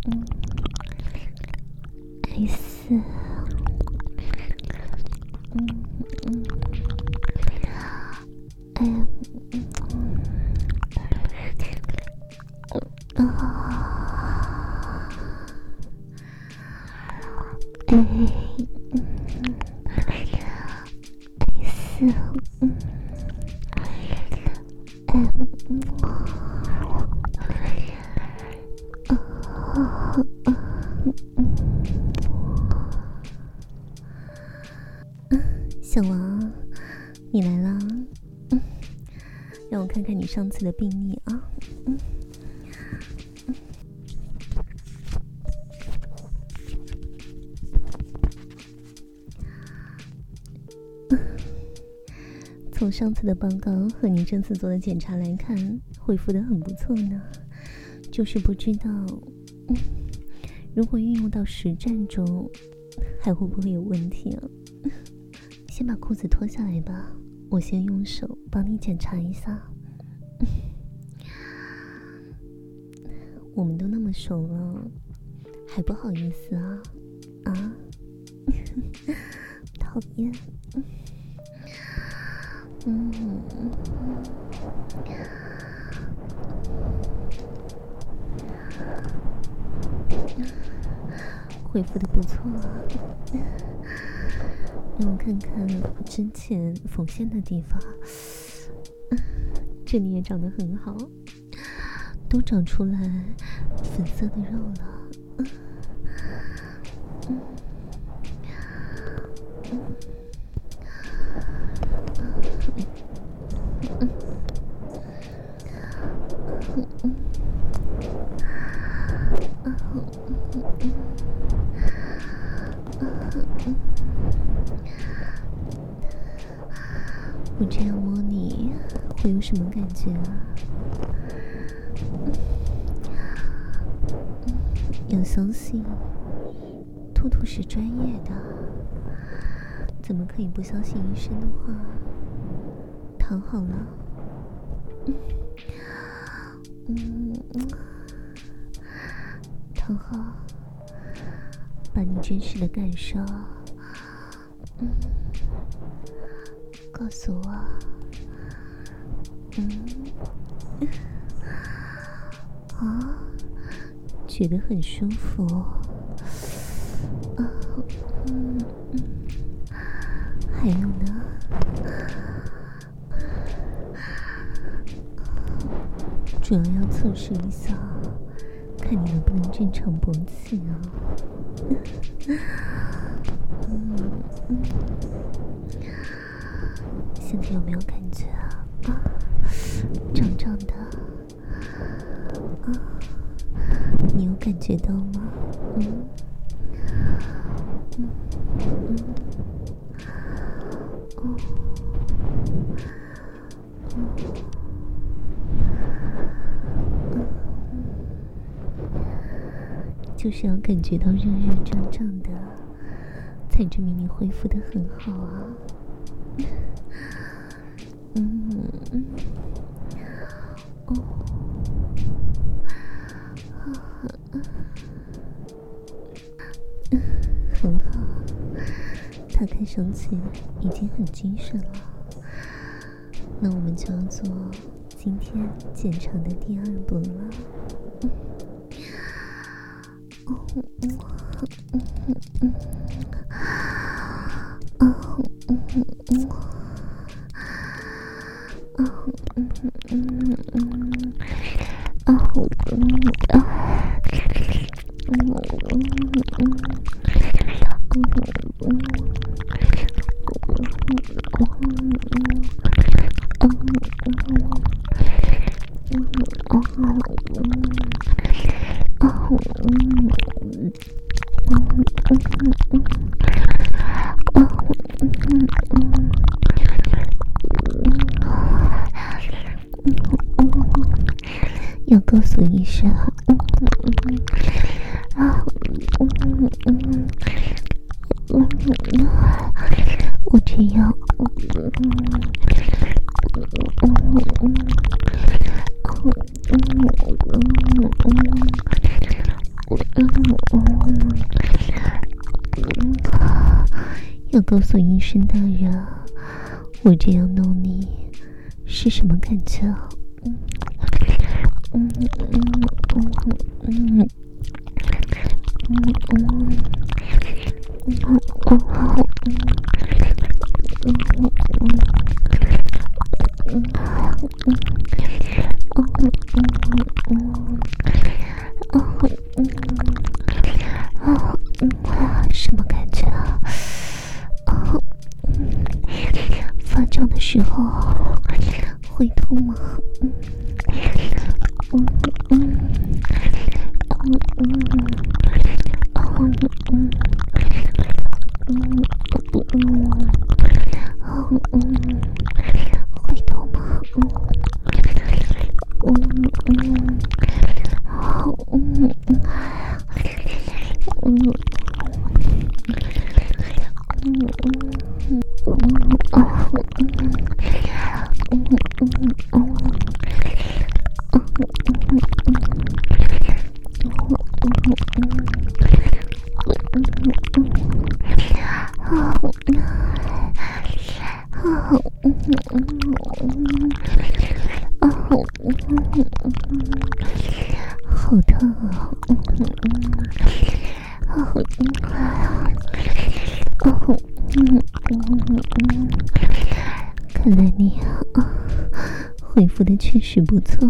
S M小王，你来了。让我看看你上次的病历啊。从上次的报告和你这次做的检查来看，恢复得很不错呢。就是不知道，如果运用到实战中，还会不会有问题啊？先把裤子脱下来吧，我先用手帮你检查一下。我们都那么熟了，还不好意思啊？啊？讨厌。恢复得不错啊。让我看看之前缝线的地方，这里也长得很好，都长出来粉色的肉了。我这样摸你会有什么感觉啊？要相信兔兔是专业的，怎么可以不相信医生的话？躺好了。躺好，把你真实的感受告诉我。觉得很舒服。还有呢？主要要测试一下，看你能不能正常勃起啊。现在有没有感觉啊？胀胀的。你有感觉到吗？就是要感觉到热热胀胀的，才证明你恢复得很好啊。很好，他看上去已经很精神了。那我们就要做今天检查的第2步了。要告诉医生，我这样， 告诉医生大人，我这样弄你是什么感觉？什么感觉啊？发胀的时候会痛吗？会痛吗？好疼啊！看来你恢复的确实不错。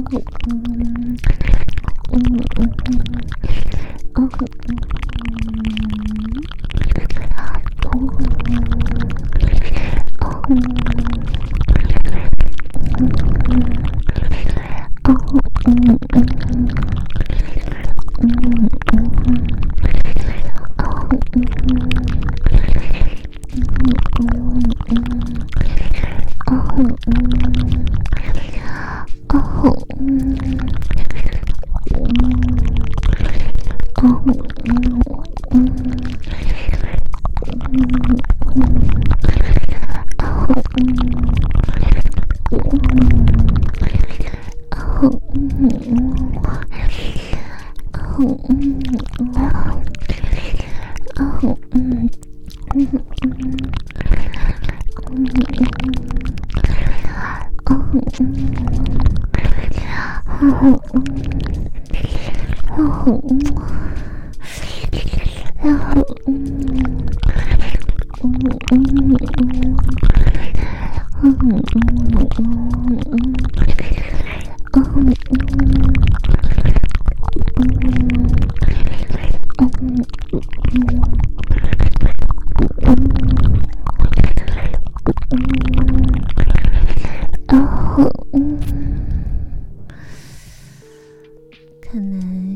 看来，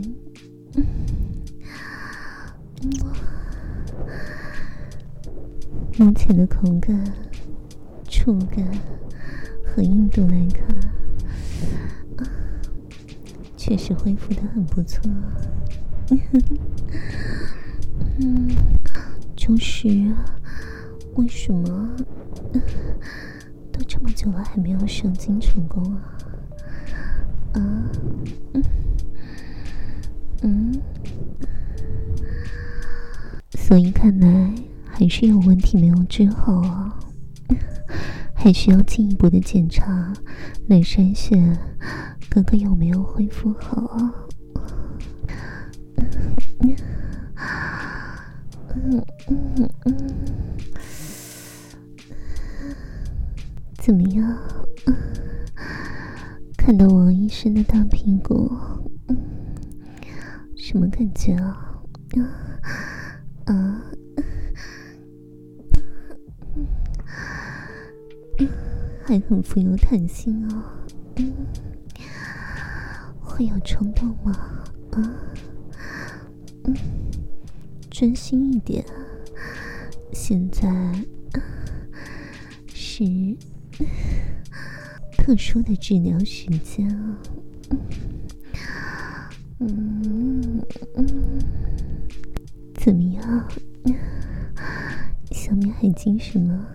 目前的口感、触感和硬度来看，确实恢复得很不错。就是为什么都这么久了还没有射精成功啊？所以看来还是有问题没有治好啊，还需要进一步的检查来筛选哥哥有没有恢复好啊。怎么样？看到王医生的大屁股，什么感觉啊？还很富有弹性啊，会有冲动吗？专心一点，现在是特殊的治疗时间啊。怎么样？小面还精神吗？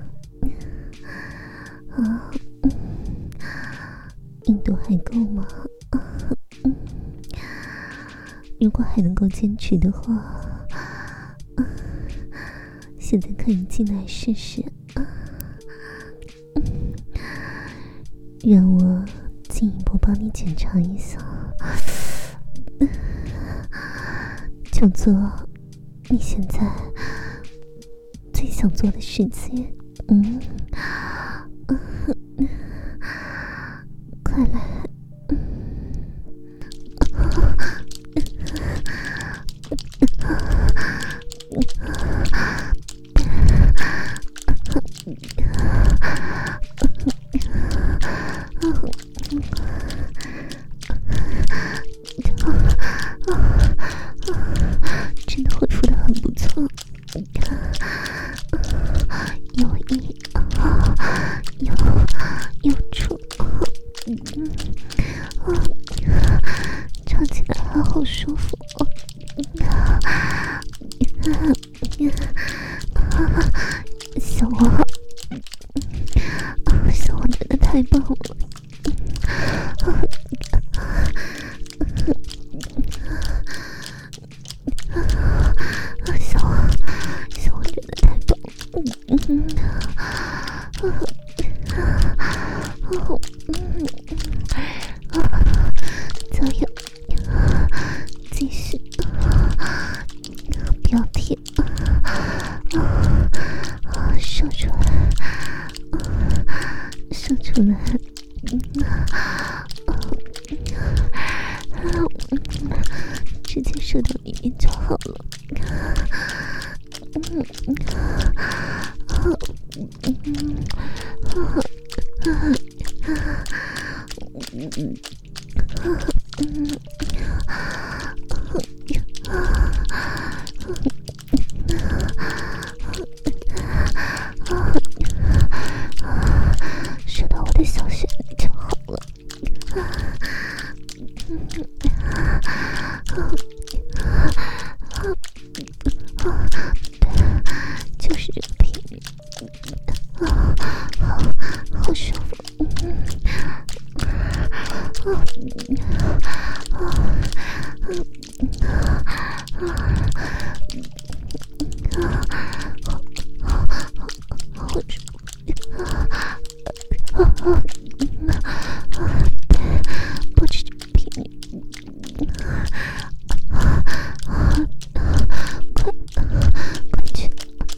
硬度还够吗？如果还能够坚持的话， 现在可以进来试试。让我进一步帮你检查一下，就做你现在最想做的事情。快来。真的恢复得很不错，有益有处，唱起来还好舒服。小王，小王真的太棒了。小王真的太棒了。加油，继续，不要停，射出来，射出来。直接射到里面就好了。射到我的小穴里就好了。就是这个频率，好舒服。不止这个频率。快去！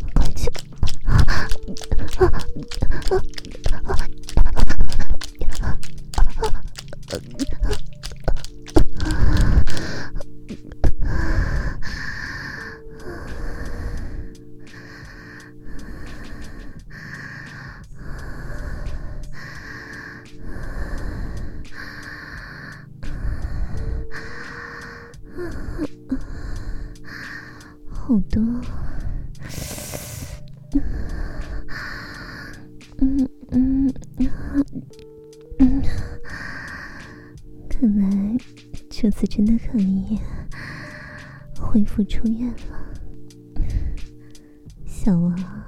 好多，看来这次真的可以恢复出院了，小王。